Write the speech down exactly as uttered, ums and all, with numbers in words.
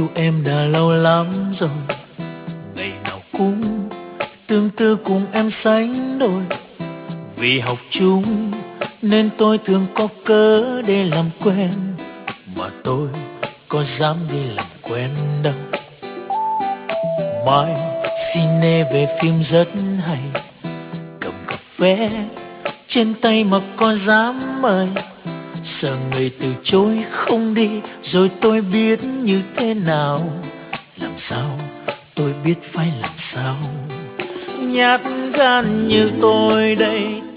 em đã lâu lắm rồi, ngày nào cũng tương tư cùng em sánh đôi. Vì học chung nên tôi thường có cớ để làm quen, mà tôi có dám đi làm quen đâu. Mai cine về phim rất hay, cầm cà phê trên tay mà có dám mời. Sợ người từ chối không đi, rồi tôi biết như thế nào. Làm sao tôi biết phải làm sao? Nhát gan như tôi đây